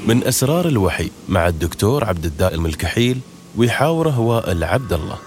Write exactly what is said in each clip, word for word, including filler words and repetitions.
من أسرار الوحي مع الدكتور عبد الدائم الكحيل، ويحاوره وائل عبد الله.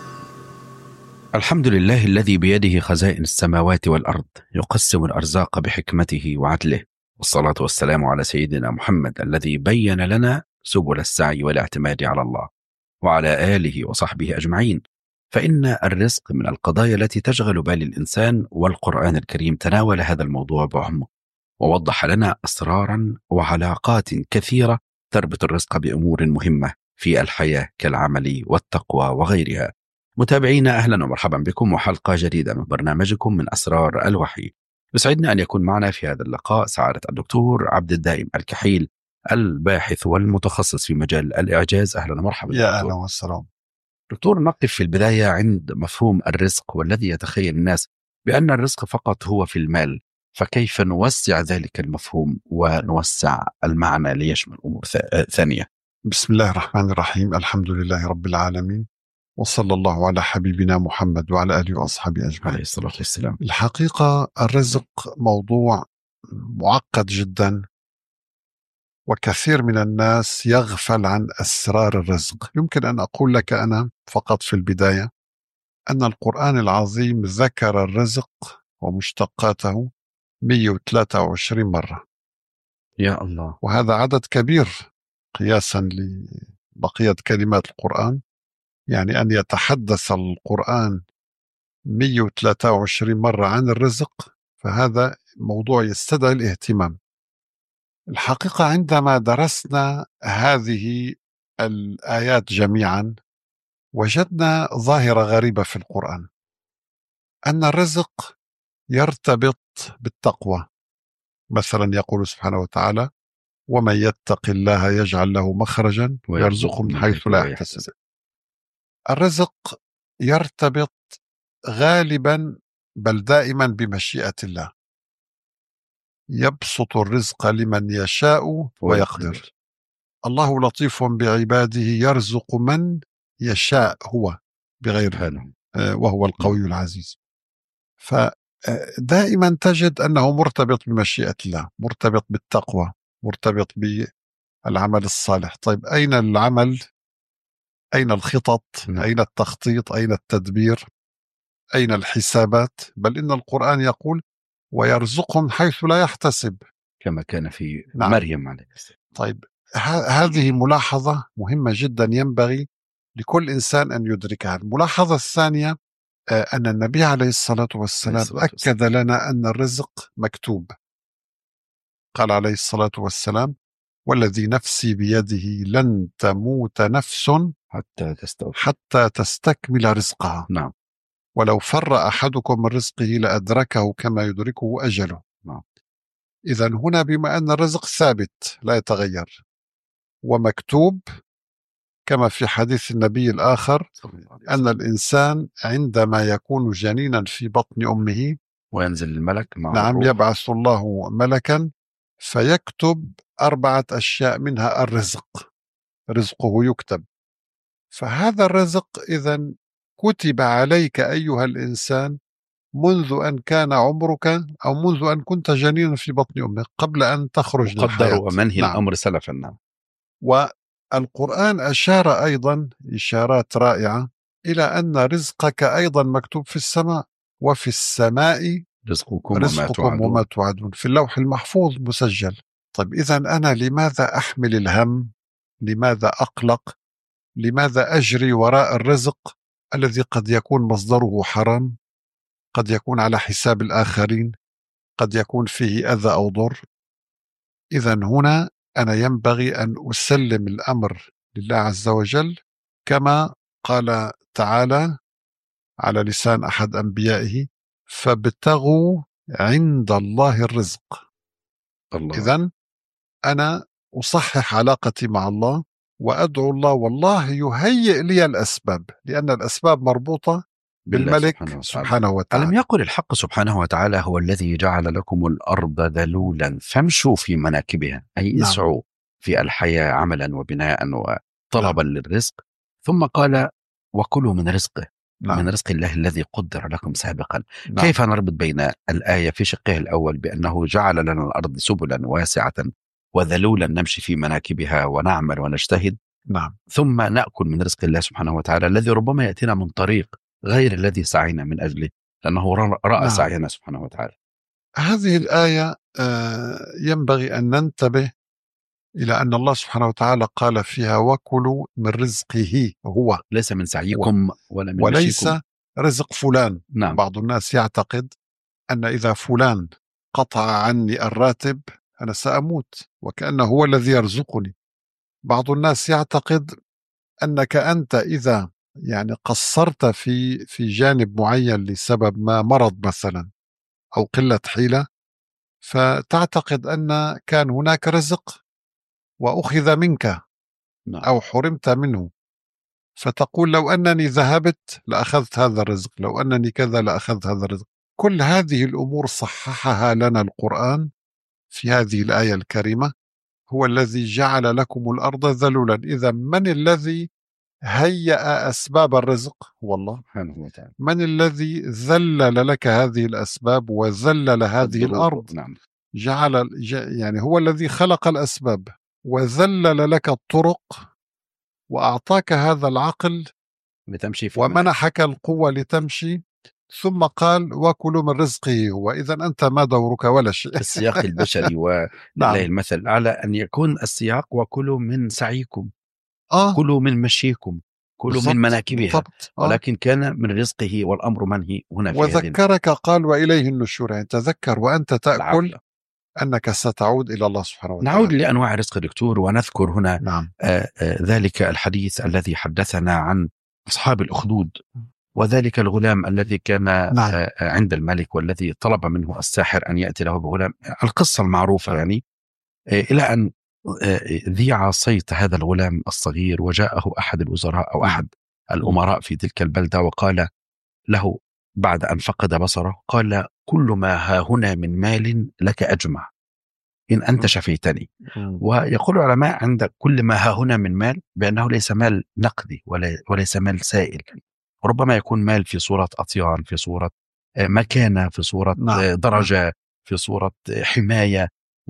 الحمد لله الذي بيده خزائن السماوات والأرض، يقسم الأرزاق بحكمته وعدله، والصلاة والسلام على سيدنا محمد الذي بين لنا سبل السعي والاعتماد على الله، وعلى آله وصحبه أجمعين. فإن الرزق من القضايا التي تشغل بال الإنسان، والقرآن الكريم تناول هذا الموضوع بعمق، ووضح لنا أسرارا وعلاقات كثيرة تربط الرزق بأمور مهمة في الحياة كالعمل والتقوى وغيرها. متابعينا، أهلا ومرحبا بكم وحلقة جديدة من برنامجكم من أسرار الوحي. يسعدنا أن يكون معنا في هذا اللقاء سعادة الدكتور عبد الدائم الكحيل، الباحث والمتخصص في مجال الإعجاز. أهلا ومرحبا. يا أهلا والسلام دكتور، نقف في البداية عند مفهوم الرزق، والذي يتخيل الناس بأن الرزق فقط هو في المال، فكيف نوسع ذلك المفهوم ونوسع المعنى ليشمل أمور ثانية؟ بسم الله الرحمن الرحيم. الحمد لله رب العالمين، وصلى الله على حبيبنا محمد وعلى آله وأصحابه أجمعين عليه الصلاة والسلام. الحقيقة الرزق موضوع معقد جدا، وكثير من الناس يغفل عن أسرار الرزق. يمكن أن أقول لك أنا فقط في البداية أن القرآن العظيم ذكر الرزق ومشتقاته مئة وثلاثة وعشرين مرة. يا الله، وهذا عدد كبير قياسا لبقية كلمات القرآن. يعني أن يتحدث القرآن مئة وثلاثة وعشرين مرة عن الرزق، فهذا موضوع يستدعي الاهتمام. الحقيقة عندما درسنا هذه الآيات جميعا وجدنا ظاهرة غريبة في القرآن، أن الرزق يرتبط بالتقوى. مثلا يقول سبحانه وتعالى: ومن يتق الله يجعل له مخرجا ويرزقه من حيث لا يحتسب. الرزق يرتبط غالبا بل دائما بمشيئة الله، يبسط الرزق لمن يشاء ويقدر. الله لطيف بعباده يرزق من يشاء هو بغير حاله، وهو القوي العزيز. فدائما تجد أنه مرتبط بمشيئة الله، مرتبط بالتقوى، مرتبط بالعمل الصالح. طيب أين العمل؟ أين الخطط؟ أين التخطيط؟ أين التدبير؟ أين الحسابات؟ بل إن القرآن يقول: ويرزقهم حيث لا يحتسب، كما كان في نعم. مريم عليه السلام. طيب هذه ملاحظة مهمة جدا ينبغي لكل إنسان أن يدركها. الملاحظة الثانية أن النبي عليه الصلاة والسلام أكد لنا أن الرزق مكتوب. قال عليه الصلاة والسلام: والذي نفسي بيده لن تموت نفس حتى تستوفي حتى تستكمل رزقها. نعم. ولو فر أحدكم من رزقه لأدركه كما يدركه أجله. نعم. إذن هنا بما أن الرزق ثابت لا يتغير ومكتوب، كما في حديث النبي الآخر أن الإنسان عندما يكون جنينا في بطن أمه وينزل الملك مع نعم الروح. يبعث الله ملكا فيكتب أربعة أشياء، منها الرزق، رزقه يكتب. فهذا الرزق إذن كتب عليك أيها الإنسان منذ أن كان عمرك، أو منذ أن كنت جنينا في بطن أمك، قبل أن تخرج للحياة. قدر ومنهي نعم. الأمر سلفا. نعم. والقرآن أشار أيضا إشارات رائعة إلى أن رزقك أيضا مكتوب في السماء، وفي السماء رزقكم, رزقكم وما, وما توعدون، في اللوح المحفوظ مسجل. طيب إذن أنا لماذا أحمل الهم؟ لماذا أقلق؟ لماذا أجري وراء الرزق الذي قد يكون مصدره حرام، قد يكون على حساب الآخرين، قد يكون فيه أذى أو ضر؟ إذن هنا أنا ينبغي أن أسلم الأمر لله عز وجل، كما قال تعالى على لسان أحد أنبيائه: فابتغوا عند الله الرزق. إذن أنا أصحح علاقتي مع الله وأدعو الله، والله يهيئ لي الأسباب، لأن الأسباب مربوطة بالملك سبحانه, سبحانه وتعالى. ألم يقل الحق سبحانه وتعالى: هو الذي جعل لكم الأرض ذلولا فامشوا في مناكبها، أي نعم. اسعوا في الحياة عملا وبناء وطلبا نعم. للرزق. ثم قال: وكلوا من رزقه، نعم. من رزق الله الذي قدر لكم سابقا. نعم. كيف نربط بين الآية في شقه الأول بأنه جعل لنا الأرض سبلا واسعة وذلولا نمشي في مناكبها ونعمل ونجتهد، نعم ثم نأكل من رزق الله سبحانه وتعالى الذي ربما يأتينا من طريق غير الذي سعينا من أجله، لأنه رأى نعم. سعينا سبحانه وتعالى. هذه الآية ينبغي أن ننتبه إلى أن الله سبحانه وتعالى قال فيها وكلوا من رزقه هو، ليس من سعيكم ولا من وليس مشيكم. رزق فلان. نعم. بعض الناس يعتقد أن إذا فلان قطع عني الراتب أنا سأموت وكأنه هو الذي يرزقني. بعض الناس يعتقد أنك أنت إذا يعني قصرت في في جانب معين لسبب ما، مرض مثلا أو قلة حيلة، فتعتقد أن كان هناك رزق وأخذ منك نعم. أو حرمت منه، فتقول لو أنني ذهبت لأخذت هذا الرزق، لو أنني كذا لأخذت هذا الرزق. كل هذه الأمور صححها لنا القرآن في هذه الآية الكريمة. هو الذي جعل لكم الأرض ذلولا. إذا من الذي هيأ أسباب الرزق؟ هو الله سبحانه وتعالى. من الذي ذلل لك هذه الأسباب وذلل هذه الأرض؟ نعم. جعل يعني هو الذي خلق الأسباب وذلل لك الطرق وأعطاك هذا العقل لتمشي في ومنحك القوة لتمشي، ثم قال وكلوا من رزقه هو. إذا أنت ما دورك ولا شيء. السياق البشري ولله نعم. المثل على أن يكون السياق وكلوا من سعيكم، آه. كلوا من مشيكم، كلوا بالضبط. من مناكبها. بالضبط. آه. ولكن كان من رزقه والأمر منهي هنا في وذكرك قال وإليه النشور، يعني تذكر وأنت تأكل العقل. أنك ستعود إلى الله سبحانه وتعالى. نعود لأنواع الرزق دكتور، ونذكر هنا نعم. آآ آآ ذلك الحديث الذي حدثنا عن أصحاب الأخدود، وذلك الغلام الذي كان نعم. عند الملك والذي طلب منه الساحر أن يأتي له بغلام، القصة المعروفة يعني، إلى أن ذيع صيت هذا الغلام الصغير وجاءه أحد الوزراء أو أحد الأمراء في تلك البلدة وقال له بعد أن فقد بصره، قال كل ما ها هنا من مال لك أجمع إن أنت شفيتني. ويقول العلماء عند كل ما ها هنا من مال بأنه ليس مال نقدي وليس مال سائل، ربما يكون مال في صورة أطيان، في صورة مكانة، في صورة درجة، في صورة حماية.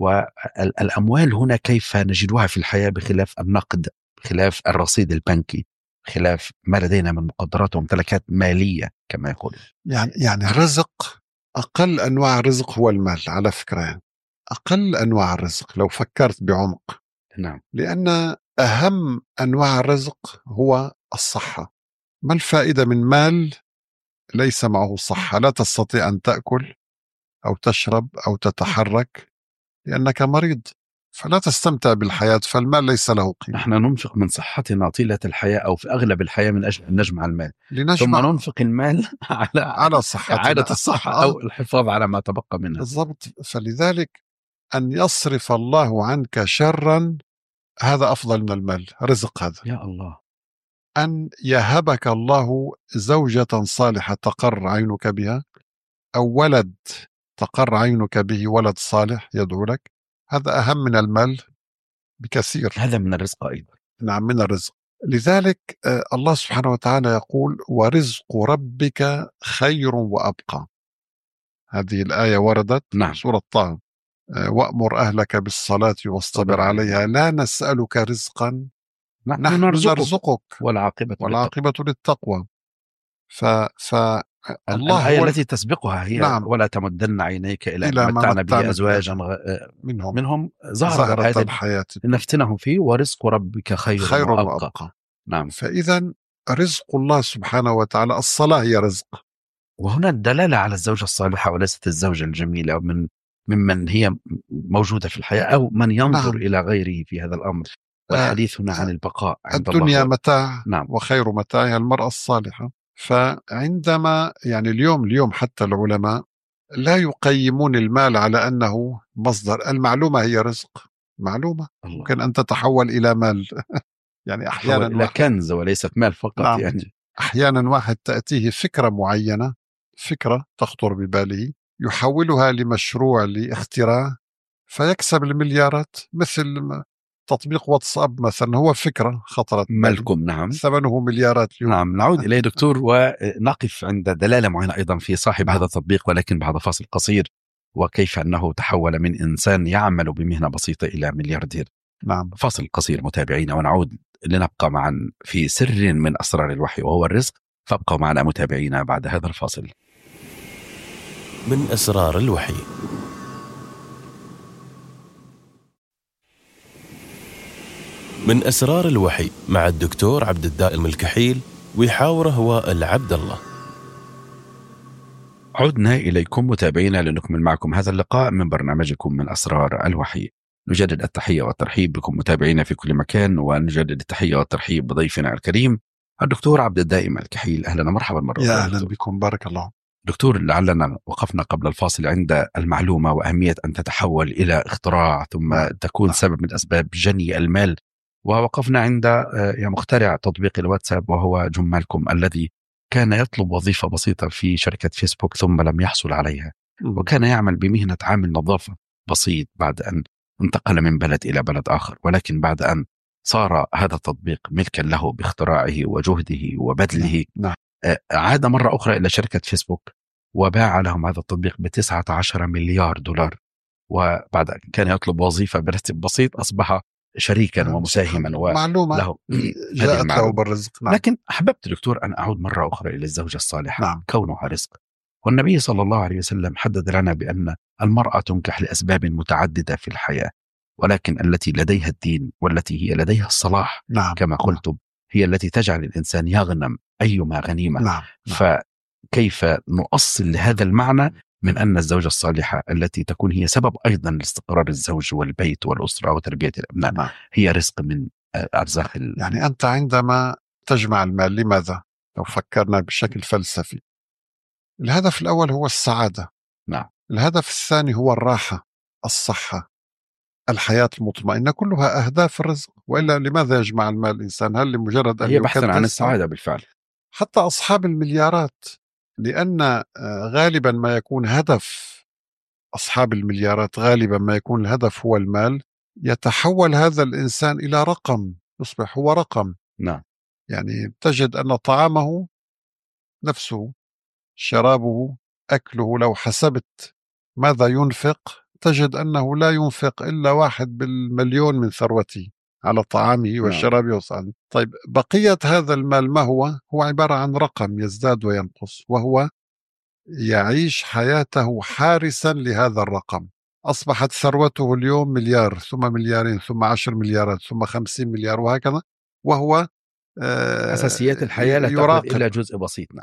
والأموال هنا كيف نجدها في الحياة بخلاف النقد، بخلاف الرصيد البنكي، بخلاف ما لدينا من مقدرات وممتلكات مالية كما يقول. يعني يعني الرزق، أقل أنواع الرزق هو المال على فكرة، يعني أقل أنواع الرزق لو فكرت بعمق. نعم. لأن أهم أنواع الرزق هو الصحة. ما الفائدة من مال ليس معه صحة؟ لا تستطيع أن تأكل أو تشرب أو تتحرك لأنك مريض، فلا تستمتع بالحياة، فالمال ليس له قيمة. نحن ننفق من صحتنا طيلة الحياة أو في أغلب الحياة من أجل أن نجمع المال، لنجمع ثم ننفق المال على على صحتنا، إعادة الصحة أو الحفاظ على ما تبقى منها. بالضبط. فلذلك أن يصرف الله عنك شرا هذا أفضل من المال. رزق هذا. يا الله. أن يهبك الله زوجة صالحة تقر عينك بها، أو ولد تقر عينك به، ولد صالح يدعو لك، هذا أهم من المال بكثير. هذا من الرزق أيضا. نعم، من الرزق. لذلك الله سبحانه وتعالى يقول ورزق ربك خير وأبقى. هذه الآية وردت نعم. سورة طه، وأمر أهلك بالصلاة واصطبر عليها لا نسألك رزقا نحن نرزقك والعاقبة, والعاقبة للتقوى. ف... ف... الله الآية التي تسبقها هي نعم. ولا تمدن عينيك إلى, إلى ما متعنا به أزواجا منهم, منهم زهرة الحياة لنفتنهم فيه ورزق ربك خير, خير وأبقى. وأبقى. نعم. فإذا رزق الله سبحانه وتعالى، الصلاة هي رزق. وهنا الدلالة على الزوجة الصالحة وليست الزوجة الجميلة من ممن هي موجودة في الحياة أو من ينظر نعم. إلى غيره في هذا الأمر. والحديث هنا عن البقاء عند الدنيا الله متاع نعم. وخير متاعها المرأة الصالحة. فعندما يعني اليوم اليوم حتى العلماء لا يقيمون المال على أنه مصدر. المعلومة هي رزق، معلومة الله. ممكن أن تتحول إلى مال يعني أحيانا إلى كنز وليست مال فقط نعم. يعني أحيانا واحد تأتيه فكرة معينة، فكرة تخطر بباله، يحولها لمشروع لاختراع فيكسب المليارات. مثل تطبيق واتساب مثلا، هو فكرة خطرت ملكم نعم ثمنه مليارات اليوم. نعم. نعود إليه دكتور ونقف عند دلالة معينة أيضا في صاحب نعم. هذا التطبيق، ولكن بعد فاصل قصير وكيف أنه تحول من إنسان يعمل بمهنة بسيطة إلى ملياردير. نعم. فاصل قصير متابعينا ونعود لنبقى معا في سر من أسرار الوحي وهو الرزق، فابقوا معنا متابعينا بعد هذا الفاصل. من أسرار الوحي. من أسرار الوحي مع الدكتور عبد الدائم الكحيل ويحاور هواء العبد الله. عدنا إليكم متابعينا لنكمل معكم هذا اللقاء من برنامجكم من أسرار الوحي. نجدد التحية والترحيب بكم متابعينا في كل مكان، ونجدد التحية والترحيب بضيفنا الكريم الدكتور عبد الدائم الكحيل. أهلا ومرحبا مرة. يا أهلا بكم، بارك الله. دكتور، لعلنا وقفنا قبل الفاصل عند المعلومة وأهمية أن تتحول إلى اختراع ثم نعم. تكون نعم. سبب من أسباب جني المال، ووقفنا عند يا مخترع تطبيق الواتساب وهو جمالكم الذي كان يطلب وظيفة بسيطة في شركة فيسبوك ثم لم يحصل عليها، وكان يعمل بمهنة عامل نظافة بسيط بعد أن انتقل من بلد إلى بلد آخر، ولكن بعد أن صار هذا التطبيق ملكا له باختراعه وجهده وبذله، نعم. عاد مرة أخرى إلى شركة فيسبوك وباع لهم هذا التطبيق بتسعة عشر مليار دولار، وبعد أن كان يطلب وظيفة براتب بسيط أصبح شريكا ومساهما ومعلومة جاءت له بالرزق. نعم. لكن أحببت دكتور أن أعود مرة أخرى إلى الزوجة الصالحة. نعم. كونها رزق، والنبي صلى الله عليه وسلم حدد لنا بأن المرأة تنكح لأسباب متعددة في الحياة، ولكن التي لديها الدين والتي هي لديها الصلاح، نعم. كما قلتم، هي التي تجعل الإنسان يغنم أيما غنيمة. نعم. نعم. فكيف نؤصل لهذا المعنى من أن الزوجة الصالحة التي تكون هي سبب أيضا لاستقرار الزوج والبيت والأسرة وتربية الأبناء نعم. هي رزق من أرزاق ال... يعني أنت عندما تجمع المال، لماذا؟ لو فكرنا بشكل فلسفي، الهدف الأول هو السعادة. نعم. الهدف الثاني هو الراحة، الصحة، الحياة المطمئنة، كلها أهداف الرزق. وإلا لماذا يجمع المال الإنسان؟ هل لمجرد أن هي بحثا عن يكدس؟ السعادة بالفعل. حتى أصحاب المليارات، لأن غالبا ما يكون هدف أصحاب المليارات، غالبا ما يكون الهدف هو المال، يتحول هذا الإنسان إلى رقم، يصبح هو رقم. نعم. يعني تجد أن طعامه نفسه، شرابه، أكله، لو حسبت ماذا ينفق تجد أنه لا ينفق إلا واحد بالمليون من ثروته على طعامه وشرابه وصحبه. طيب بقية هذا المال ما هو؟ هو عبارة عن رقم يزداد وينقص، وهو يعيش حياته حارسا لهذا الرقم. أصبحت ثروته اليوم مليار، ثم مليارين، ثم عشر مليارات، ثم خمسين مليار، وهكذا، وهو أساسيات الحياة لا تأخذ إلا جزء بسيط. نعم.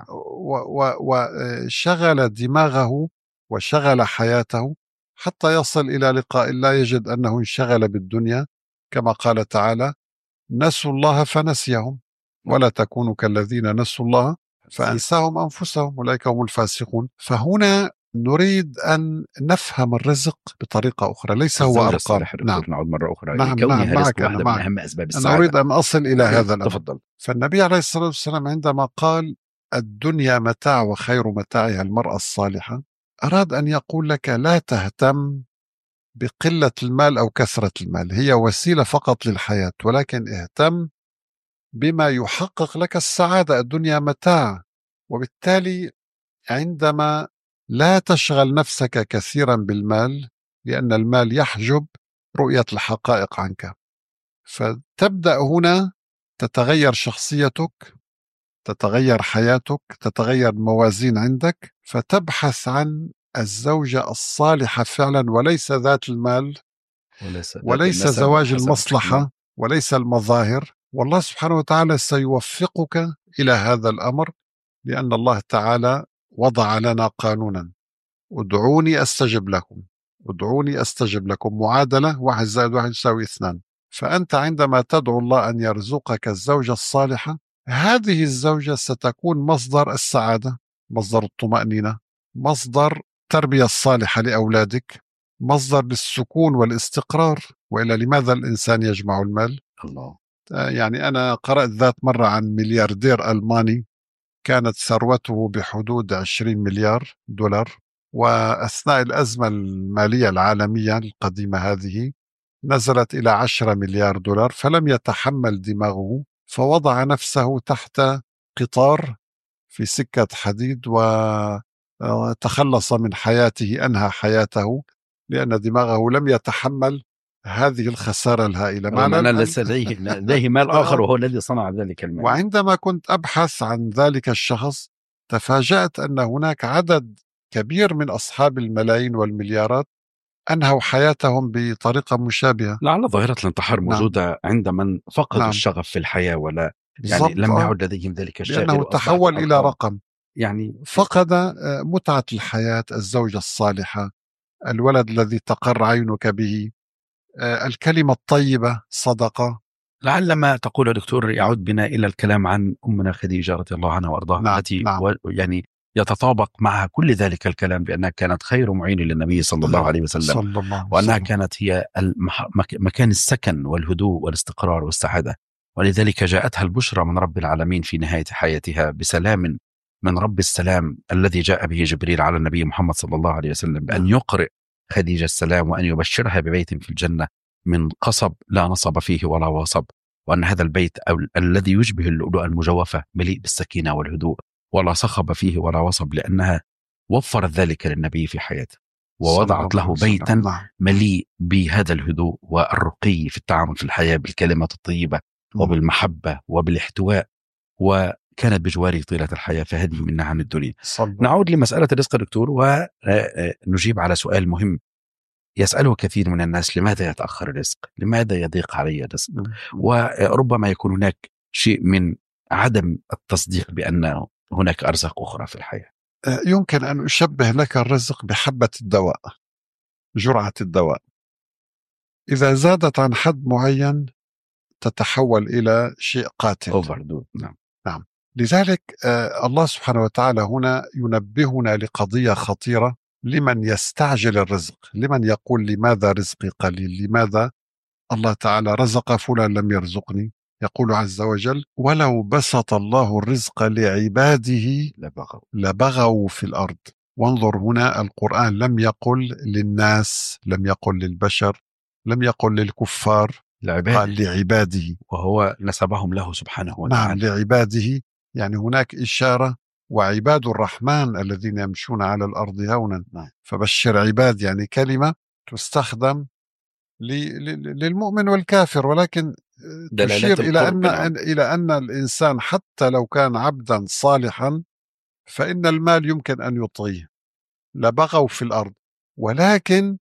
وشغل دماغه وشغل حياته حتى يصل إلى لقاء الله، يجد أنه انشغل بالدنيا، كما قال تعالى: نسوا الله فنسيهم ولا تكونوا كالذين نسوا الله فأنساهم أنفسهم أولئك هم الفاسقون. فهنا نريد أن نفهم الرزق بطريقة أخرى، ليس هو أرقام. نعم. نعود مرة أخرى. نعم. نعم. معك. واحدة من أهم أسباب السعادة. أنا أريد أن أصل إلى هذا الأمر. تفضل. فالنبي عليه الصلاة والسلام عندما قال الدنيا متاع وخير متاعها المرأة الصالحة، أراد أن يقول لك لا تهتم بقلة المال أو كثرة المال، هي وسيلة فقط للحياة، ولكن اهتم بما يحقق لك السعادة. الدنيا متاع، وبالتالي عندما لا تشغل نفسك كثيرا بالمال، لأن المال يحجب رؤية الحقائق عنك، فتبدأ هنا تتغير شخصيتك، تتغير حياتك، تتغير موازين عندك، فتبحث عن الزوجة الصالحة فعلا، وليس ذات المال، وليس, وليس زواج المصلحة، وليس المظاهر. والله سبحانه وتعالى سيوفقك إلى هذا الأمر، لأن الله تعالى وضع لنا قانونا: ادعوني أستجب لكم، ادعوني أستجب لكم، معادلة واحد زائد واحد يساوي اثنان. فأنت عندما تدعو الله أن يرزقك الزوجة الصالحة، هذه الزوجة ستكون مصدر السعادة، مصدر الطمأنينة، مصدر التربية الصالحة لأولادك، مصدر للسكون والاستقرار. وإلا لماذا الإنسان يجمع المال؟ الله. يعني أنا قرأت ذات مرة عن ملياردير ألماني كانت ثروته بحدود عشرين مليار دولار، وأثناء الأزمة المالية العالمية القديمة هذه نزلت إلى عشرة مليار دولار، فلم يتحمل دماغه، فوضع نفسه تحت قطار في سكة حديد، تخلص من حياته، أنهى حياته، لأن دماغه لم يتحمل هذه الخسارة الهائلة. رغم أن ليس لديه لديه مال آخر وهو الذي صنع ذلك المال. وعندما كنت أبحث عن ذلك الشخص تفاجأت أن هناك عدد كبير من أصحاب الملايين والمليارات أنهوا حياتهم بطريقة مشابهة. لعل ظاهرة الانتحار موجودة نعم. عند من فقدوا نعم. الشغف في الحياة، ولا يعني بالضبط. لم آه. يعد لديهم ذلك الشغف، لأنه تحول إلى رقم، يعني فقد آه، متعة الحياة، الزوجة الصالحة، الولد الذي تقر عينك به، آه، الكلمة الطيبة، صدقة. لعل ما تقول دكتور يعود بنا إلى الكلام عن أمنا خديجة رضي الله عنها وأرضاها. نعم. التي نعم. و يعني يتطابق معها كل ذلك الكلام بأنها كانت خير معين للنبي صلى الله عليه وسلم، صلى الله عليه وأنها وسلم. كانت هي المح... مكان السكن والهدوء والاستقرار والسعادة، ولذلك جاءتها البشرى من رب العالمين في نهاية حياتها بسلام من رب السلام الذي جاء به جبريل على النبي محمد صلى الله عليه وسلم بأن يقرئ خديجة السلام وأن يبشرها ببيت في الجنة من قصب لا نصب فيه ولا وصب، وأن هذا البيت أو الذي يشبه اللؤلؤة المجوفة مليء بالسكينة والهدوء ولا صخب فيه ولا وصب، لأنها وفرت ذلك للنبي في حياته ووضعت له بيتا مليء بهذا الهدوء والرقي في التعامل في الحياة بالكلمة الطيبة وبالمحبة وبالاحتواء، وكانت بجواره طيلة الحياة. فهذه من نعم الدنيا. نعود لمسألة الرزق دكتور ونجيب على سؤال مهم يسأله كثير من الناس: لماذا يتأخر الرزق؟ لماذا يضيق علي الرزق؟ وربما يكون هناك شيء من عدم التصديق بأن هناك أرزاق أخرى في الحياة. يمكن أن أشبه لك الرزق بحبة الدواء، جرعة الدواء إذا زادت عن حد معين تتحول إلى شيء قاتل. نعم. نعم. لذلك آه الله سبحانه وتعالى هنا ينبهنا لقضية خطيرة لمن يستعجل الرزق، لمن يقول لماذا رزقي قليل، لماذا الله تعالى رزق فلان لم يرزقني. يقول عز وجل: ولو بسط الله الرزق لعباده لبغوا, لبغوا في الأرض. وانظر هنا القرآن لم يقل للناس، لم يقل للبشر، لم يقل للكفار، لعباده. قال لعباده، وهو نسبهم له سبحانه وتعالى. نعم، لعباده. يعني هناك إشارة: وعباد الرحمن الذين يمشون على الأرض هونا. نعم. فبشر عباد، يعني كلمة تستخدم للمؤمن والكافر، ولكن تشير إلى أن, إلى أن الإنسان حتى لو كان عبدا صالحا فإن المال يمكن أن يطغيه. لبغوا في الأرض، ولكن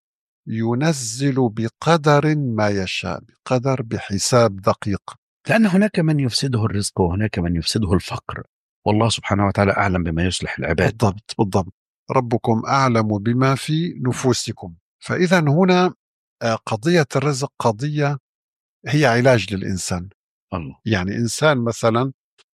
ينزل بقدر ما يشاء، بقدر، بحساب دقيق. لأن هناك من يفسده الرزق وهناك من يفسده الفقر، والله سبحانه وتعالى أعلم بما يصلح العباد. بالضبط بالضبط. ربكم أعلم بما في نفوسكم. فإذا هنا قضية الرزق قضية هي علاج للإنسان. الله. يعني إنسان مثلا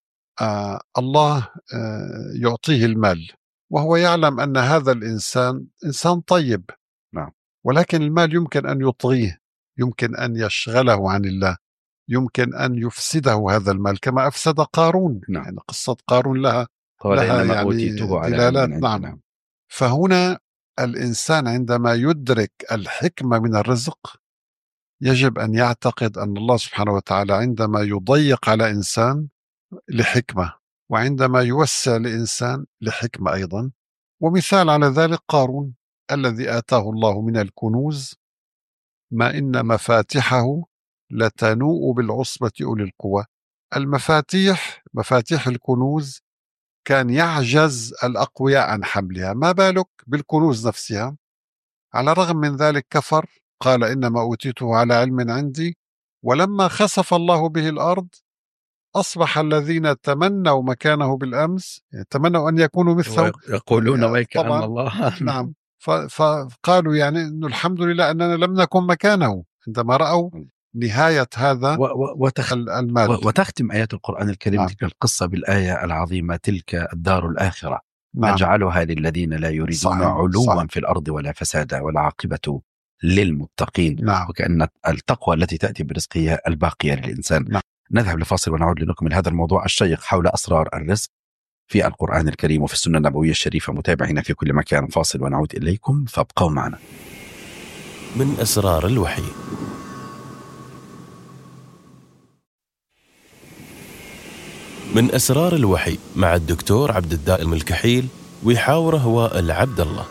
آه الله آه يعطيه المال وهو يعلم أن هذا الإنسان إنسان طيب. نعم. ولكن المال يمكن أن يطغيه، يمكن أن يشغله عن الله، يمكن أن يفسده هذا المال كما أفسد قارون. نعم. يعني قصة قارون لها, لها يعني دلالات. نعم. نعم. فهنا الإنسان عندما يدرك الحكمة من الرزق يجب أن يعتقد أن الله سبحانه وتعالى عندما يضيق على إنسان لحكمة، وعندما يوسع لإنسان لحكمة أيضا. ومثال على ذلك قارون الذي آتاه الله من الكنوز ما إن مفاتحه لتنوء بالعصبة أولي القوى. المفاتيح، مفاتيح الكنوز، كان يعجز الأقوياء عن حملها، ما بالك بالكنوز نفسها. على الرغم من ذلك كفر، قال إنما أوتيته على علم عندي. ولما خسف الله به الأرض أصبح الذين تمنوا مكانه بالأمس تمنوا أن يكونوا مثله، يقولون ويك أن الله. نعم. فقالوا يعني إنه الحمد لله أننا لم نكن مكانه عندما رأوا نهاية هذا وتخ... المال. وتختم آيات القرآن الكريم نعم. تلك القصة بالآية العظيمة: تلك الدار الآخرة نعم. نجعلها للذين لا يريدون صحيح. علوا صحيح. في الأرض ولا فسادا والعاقبة للمتقين. نعم. وكأن التقوى التي تأتي برزقه هي الباقية للإنسان. نعم. نذهب لفاصل ونعود لنكمل هذا الموضوع الشيق حول أسرار الرزق في القرآن الكريم وفي السنة النبوية الشريفة. متابعينا في كل مكان، فاصل ونعود إليكم، فابقوا معنا. من أسرار الوحي. من أسرار الوحي مع الدكتور عبد الدائم الكحيل ويحاوره هو العبد الله.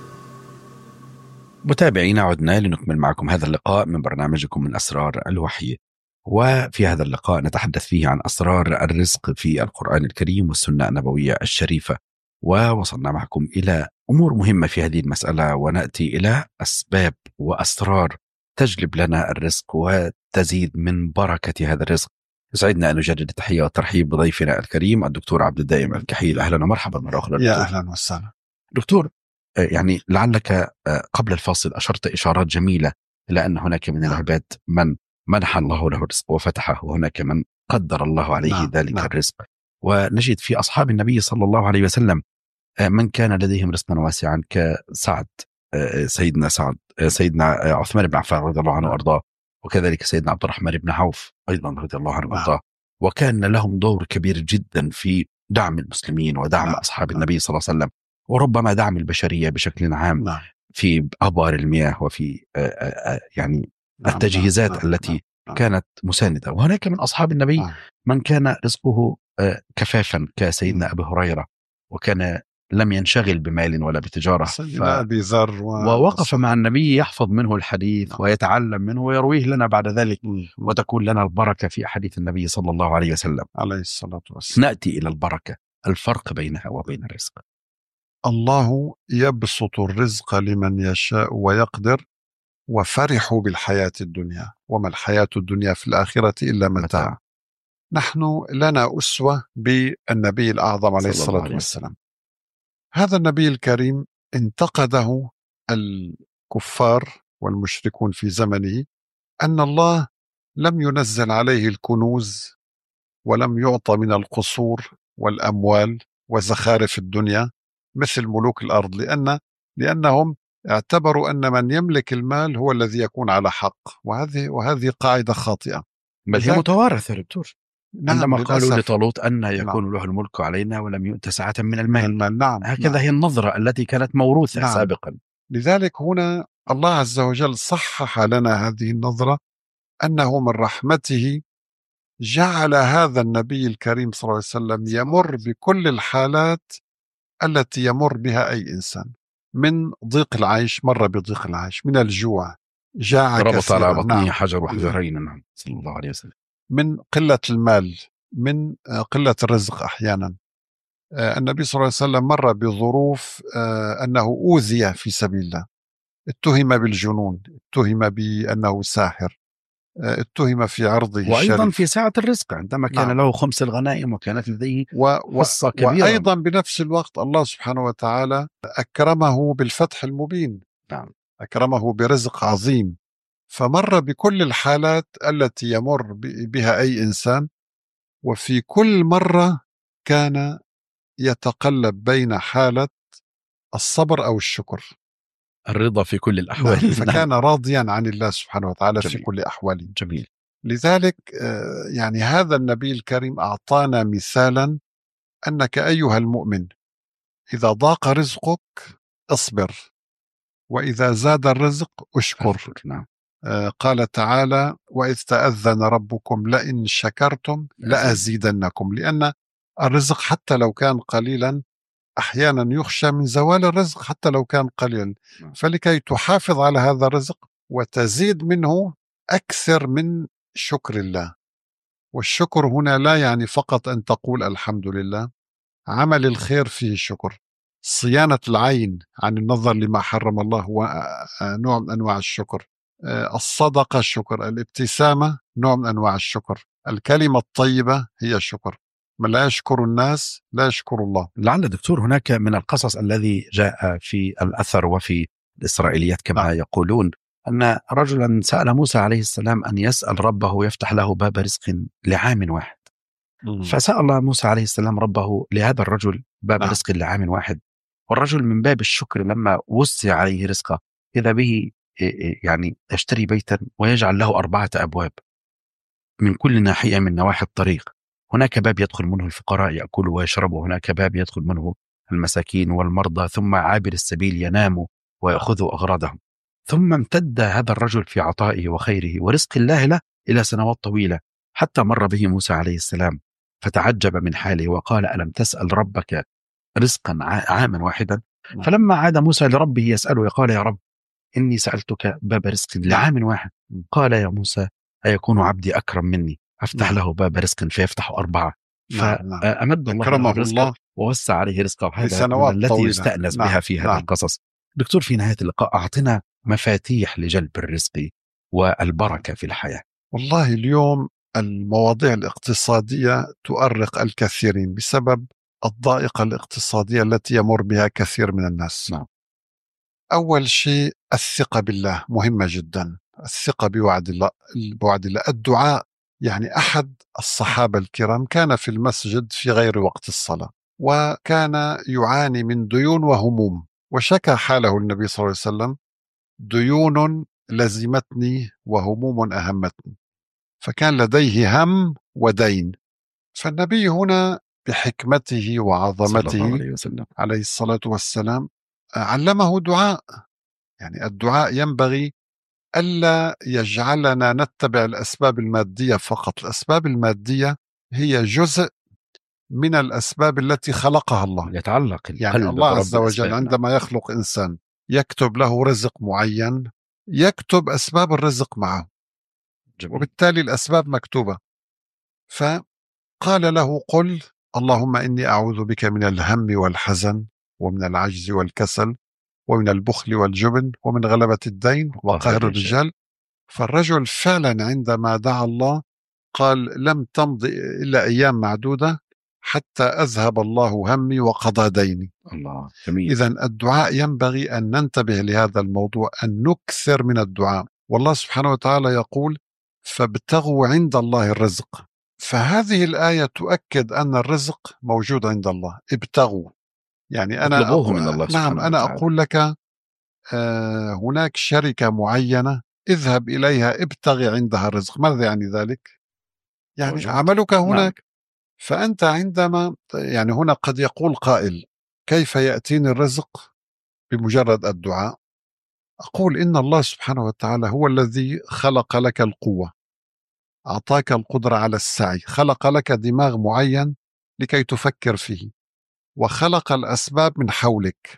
متابعينا، عدنا لنكمل معكم هذا اللقاء من برنامجكم من أسرار الوحي، وفي هذا اللقاء نتحدث فيه عن أسرار الرزق في القرآن الكريم والسنة النبوية الشريفة، ووصلنا معكم إلى أمور مهمة في هذه المسألة، ونأتي إلى أسباب وأسرار تجلب لنا الرزق وتزيد من بركة هذا الرزق. يسعدنا أن نجدد التحية والترحيب بضيفنا الكريم الدكتور عبد الدائم الكحيل. أهلا ومرحبا مرة أخرى. يا أهلا وسهلا دكتور. يعني لعلك قبل الفاصل أشرت إشارات جميلة إلى أن هناك من العباد من منح الله له الرزق وفتحه، وهناك من قدر الله عليه نعم. ذلك نعم. الرزق. ونجد في أصحاب النبي صلى الله عليه وسلم من كان لديهم رزقا واسعا كسعد، سيدنا سعد، سيدنا عثمان بن عفان رضي الله عنه وأرضاه، وكذلك سيدنا عبد الرحمن بن عوف أيضا رضي الله عنه وأرضاه، وكان لهم دور كبير جدا في دعم المسلمين ودعم نعم. أصحاب النبي صلى الله عليه وسلم، وربما دعم البشرية بشكل عام نعم. في أبار المياه وفي يعني نعم. التجهيزات نعم. التي نعم. كانت مساندة. وهناك من أصحاب النبي نعم. من كان رزقه كفافا كسيدنا أبي هريرة، وكان لم ينشغل بمال ولا بتجارة، ف... و... ووقف مع النبي يحفظ منه الحديث نعم. ويتعلم منه ويرويه لنا بعد ذلك، م. وتكون لنا البركة في أحاديث النبي صلى الله عليه وسلم عليه الصلاة والسلام. نأتي إلى البركة، الفرق بينها وبين الرزق. الله يبسط الرزق لمن يشاء ويقدر، وفرحوا بالحياة الدنيا وما الحياة الدنيا في الآخرة إلا متاع. متاع. نحن لنا أسوة بالنبي الأعظم عليه الصلاة والسلام. هذا النبي الكريم انتقده الكفار والمشركون في زمنه أن الله لم ينزل عليه الكنوز ولم يعطى من القصور والأموال وزخارف الدنيا مثل ملوك الأرض، لأن لأنهم اعتبروا أن من يملك المال هو الذي يكون على حق، وهذه وهذه قاعدة خاطئة، بل هي متوارثة دكتور. نعم. عندما قالوا لطالوت أن يكون نعم. له الملك علينا ولم يؤت ساعة من المال, المال. نعم. هكذا نعم. هي النظرة التي كانت موروثة نعم. سابقا. لذلك هنا الله عز وجل صحح لنا هذه النظرة، أنه من رحمته جعل هذا النبي الكريم صلى الله عليه وسلم يمر بكل الحالات التي يمر بها أي إنسان. من ضيق العيش مر بضيق العيش، من الجوع جاع ربط على بطنه نعم. حجر وحجرين نعم. صلى الله عليه وسلم. من قلة المال، من قلة الرزق أحيانا. النبي صلى الله عليه وسلم مر بظروف أنه أوذي في سبيل الله، اتهم بالجنون، اتهم بأنه ساحر، اتهم في عرضه وأيضا الشريف. في ساعة الرزق عندما كان نعم. له خمس الغنائم وكانت لديه حصة و... كبيرة. وأيضا بنفس الوقت الله سبحانه وتعالى أكرمه بالفتح المبين نعم. أكرمه برزق عظيم، فمر بكل الحالات التي يمر بها أي إنسان، وفي كل مرة كان يتقلب بين حالة الصبر أو الشكر، الرضا في كل الأحوال. نعم. فكان راضيا عن الله سبحانه وتعالى جميل. في كل أحواله. جميل. لذلك يعني هذا النبي الكريم أعطانا مثالا أنك أيها المؤمن إذا ضاق رزقك اصبر، وإذا زاد الرزق أشكر. نعم. قال تعالى وإذ تأذن ربكم لئن شكرتم لأزيدنكم، لأن الرزق حتى لو كان قليلا أحيانا يخشى من زوال الرزق حتى لو كان قليلا، فلكي تحافظ على هذا الرزق وتزيد منه أكثر من شكر الله. والشكر هنا لا يعني فقط أن تقول الحمد لله، عمل الخير فيه شكر، صيانة العين عن النظر لما حرم الله هو نوع من أنواع الشكر، الصدقة الشكر، الابتسامة نوع من أنواع الشكر، الكلمة الطيبة هي الشكر. من لا يشكر الناس لا يشكر الله. لعل دكتور هناك من القصص الذي جاء في الأثر وفي الإسرائيليات كما آه. يقولون أن رجلا سأل موسى عليه السلام أن يسأل ربه يفتح له باب رزق لعام واحد. م. فسأل موسى عليه السلام ربه لهذا الرجل باب آه. رزق لعام واحد، والرجل من باب الشكر لما وسع عليه رزقه إذا به يعني يشتري بيتا ويجعل له أربعة أبواب من كل ناحية من نواحي الطريق. هناك باب يدخل منه الفقراء يأكلوا ويشربوا، هناك باب يدخل منه المساكين والمرضى، ثم عابر السبيل يناموا ويأخذوا أغراضهم. ثم امتد هذا الرجل في عطائه وخيره ورزق الله له إلى سنوات طويلة، حتى مر به موسى عليه السلام فتعجب من حاله وقال ألم تسأل ربك رزقا عاما واحدا. نعم. فلما عاد موسى لربه يسأله قال يا رب إني سألتك باب رزق لعام واحد. قال يا موسى أيكون عبدي أكرم مني أفتح نعم. له باب رزق فيفتح أربعة؟ فأمد الله له الرزق ووسع عليه رزقه. هذا التي يستأنس نعم. بها في هذا نعم. القصص. دكتور، في نهاية اللقاء أعطنا مفاتيح لجلب الرزق والبركة في الحياة. والله اليوم المواضيع الاقتصادية تؤرق الكثيرين بسبب الضائقة الاقتصادية التي يمر بها كثير من الناس. نعم. أول شيء الثقة بالله مهمة جدا، الثقة بوعد الله، بوعد الله. الدعاء، يعني أحد الصحابة الكرام كان في المسجد في غير وقت الصلاة، وكان يعاني من ديون وهموم، وشكى حاله النبي صلى الله عليه وسلم: ديون لزمتني وهموم أهمتني. فكان لديه هم ودين. فالنبي هنا بحكمته وعظمته عليه, عليه الصلاة والسلام علمه دعاء. يعني الدعاء ينبغي ألا يجعلنا نتبع الأسباب المادية فقط. الأسباب المادية هي جزء من الأسباب التي خلقها الله. يتعلق يعني الله عز وجل عندما يخلق إنسان يكتب له رزق معين، يكتب أسباب الرزق معه. جميل. وبالتالي الأسباب مكتوبة. فقال له: قل اللهم إني أعوذ بك من الهم والحزن ومن العجز والكسل ومن البخل والجبن ومن غلبة الدين وقهر الرجال. فالرجل فعلا عندما دعا الله قال: لم تمض إلا أيام معدودة حتى أذهب الله همي وقضى ديني. الله جميل. إذن الدعاء ينبغي أن ننتبه لهذا الموضوع، أن نكثر من الدعاء. والله سبحانه وتعالى يقول: فابتغوا عند الله الرزق. فهذه الآية تؤكد أن الرزق موجود عند الله. ابتغوا، يعني أنا أقول من الله نعم أنا وتعالى. أقول لك آه هناك شركة معينة اذهب إليها ابتغي عندها الرزق. ماذا يعني ذلك؟ يعني موجود. عملك هناك. نعم. فأنت عندما يعني هنا قد يقول قائل: كيف يأتيني الرزق بمجرد الدعاء؟ أقول إن الله سبحانه وتعالى هو الذي خلق لك القوة، أعطاك القدرة على السعي، خلق لك دماغ معين لكي تفكر فيه، وخلق الأسباب من حولك.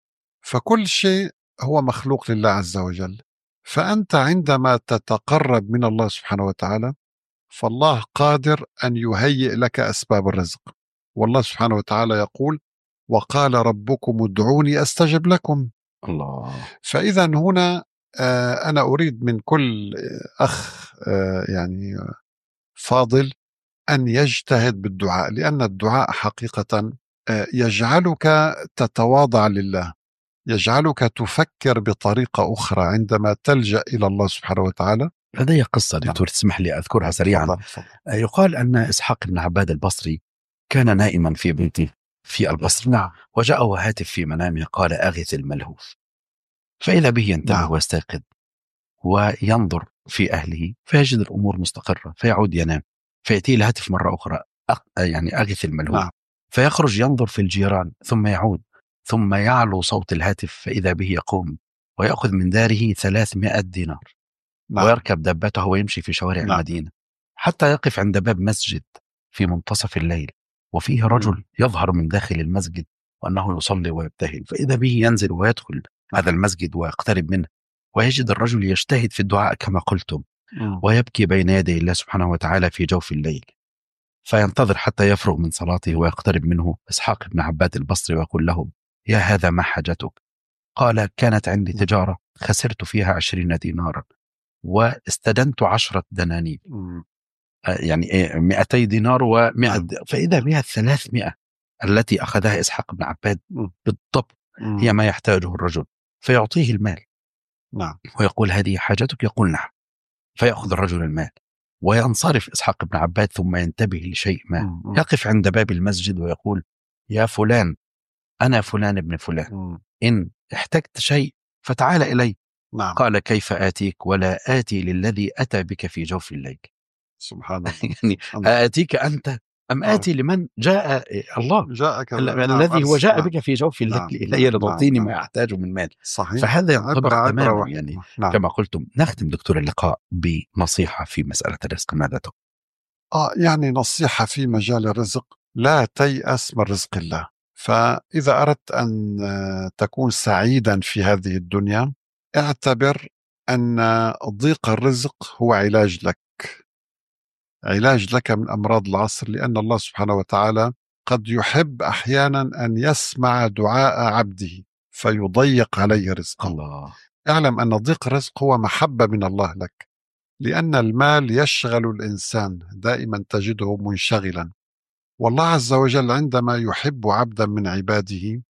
فكل شيء هو مخلوق لله عز وجل. فأنت عندما تتقرب من الله سبحانه وتعالى فالله قادر أن يهيئ لك أسباب الرزق. والله سبحانه وتعالى يقول: وقال ربكم ادعوني أستجب لكم. الله. فإذا هنا آه أنا أريد من كل أخ آه يعني فاضل أن يجتهد بالدعاء، لأن الدعاء حقيقة آه يجعلك تتواضع لله، يجعلك تفكر بطريقة أخرى عندما تلجأ إلى الله سبحانه وتعالى. لدي قصة دكتور تسمح لي أذكرها سريعا. فضل فضل. يقال أن إسحاق بن عباد البصري كان نائما في بيته في البصر. نعم. وجاءه هاتف في منامه قال: أغث الملهوف. فإذا به ينتبه نعم. ويستيقظ وينظر في أهله فيجد الأمور مستقرة، فيعود ينام، فيأتي الهاتف مرة أخرى أق... يعني أغث الملهوف. نعم. فيخرج ينظر في الجيران ثم يعود، ثم يعلو صوت الهاتف فإذا به يقوم ويأخذ من داره ثلاثمائة دينار. نعم. ويركب دابته ويمشي في شوارع نعم. المدينة حتى يقف عند باب مسجد في منتصف الليل، وفيه رجل م. يظهر من داخل المسجد وأنه يصلي ويبتهل، فإذا به ينزل ويدخل نعم. هذا المسجد ويقترب منه، ويجد الرجل يجتهد في الدعاء كما قلتم م. ويبكي بين يدي الله سبحانه وتعالى في جوف الليل. فينتظر حتى يفرغ من صلاته ويقترب منه إسحاق بن عباد البصري ويقول له: يا هذا ما حاجتك؟ قال: كانت عندي تجارة خسرت فيها عشرين دينارا واستدنت عشرة دنانير، يعني مئتي دينار ومئة، فإذا بها الثلاثمائة التي أخذها إسحاق بن عباد بالضبط هي ما يحتاجه الرجل، فيعطيه المال. نعم. ويقول: هذه حاجتك؟ يقول: نعم. فيأخذ الرجل المال وينصرف إسحاق بن عباد، ثم ينتبه لشيء ما، يقف عند باب المسجد ويقول: يا فلان، أنا فلان ابن فلان، إن احتجت شيء فتعال إلي. نعم. قال: كيف آتيك ولا آتي للذي أتى بك في جوف الليل؟ سبحان الله. يعني آتيك أنت أم آتي لمن جاء الله جاءك الذي هو جاء بك في جوف الليل إلي لتعطيني ما أحتاجه من مال. صحيح. فهذا ينطبق تماما يعني نعم. كما قلتم. نختم دكتور اللقاء بنصيحة في مسألة الرزق، ماذا تقول؟ آه يعني نصيحة في مجال الرزق: لا تيأس من رزق الله، فإذا أردت أن تكون سعيدا في هذه الدنيا اعتبر أن ضيق الرزق هو علاج لك، علاج لك من أمراض العصر، لأن الله سبحانه وتعالى قد يحب أحيانا أن يسمع دعاء عبده فيضيق عليه رزقه. الله. اعلم أن ضيق الرزق هو محبة من الله لك، لأن المال يشغل الإنسان دائما، تجده منشغلا، والله عز وجل عندما يحب عبدا من عباده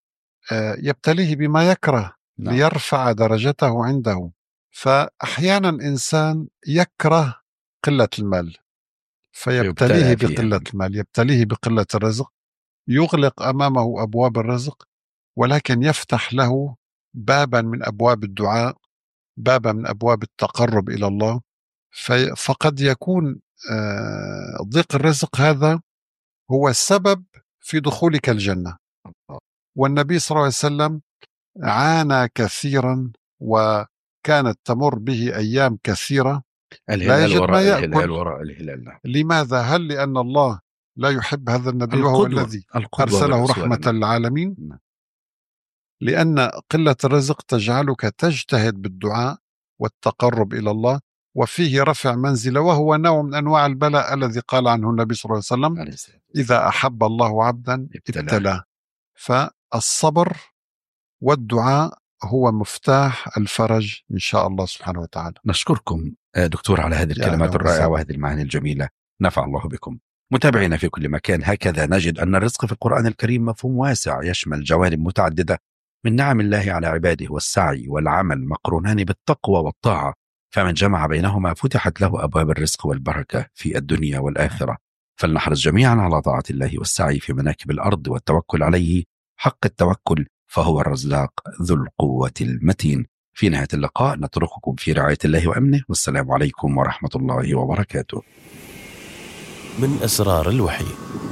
يبتليه بما يكره ليرفع درجته عنده. فأحيانا إنسان يكره قلة المال فيبتليه بقلة المال، يبتليه بقلة الرزق، يغلق أمامه أبواب الرزق، ولكن يفتح له بابا من أبواب الدعاء، بابا من أبواب التقرب إلى الله. فقد يكون ضيق الرزق هذا هو السبب في دخولك الجنة. والنبي صلى الله عليه وسلم عانى كثيرا وكانت تمر به أيام كثيرة لا يجد ما يأكل. الهلال وراء الهلال. لماذا؟ هل لأن الله لا يحب هذا النبي وهو الذي أرسله رحمة للعالمين؟ لأن قلة الرزق تجعلك تجتهد بالدعاء والتقرب إلى الله، وفيه رفع منزلة، وهو نوع من أنواع البلاء الذي قال عنه النبي صلى الله عليه وسلم إذا أحب الله عبدا ابتلاه. فالصبر والدعاء هو مفتاح الفرج إن شاء الله سبحانه وتعالى. نشكركم دكتور على هذه الكلمات الرائعة وهذه المعاني الجميلة، نفع الله بكم. متابعينا في كل مكان، هكذا نجد أن الرزق في القرآن الكريم مفهوم واسع يشمل جوانب متعددة من نعم الله على عباده، والسعي والعمل مقرونان بالتقوى والطاعة، فمن جمع بينهما فتحت له أبواب الرزق والبركة في الدنيا والآخرة. فلنحرص جميعا على طاعة الله والسعي في مناكب الأرض والتوكل عليه حق التوكل، فهو الرزاق ذو القوة المتين. في نهاية اللقاء نترككم في رعاية الله وأمنه، والسلام عليكم ورحمة الله وبركاته. من أسرار الوحي.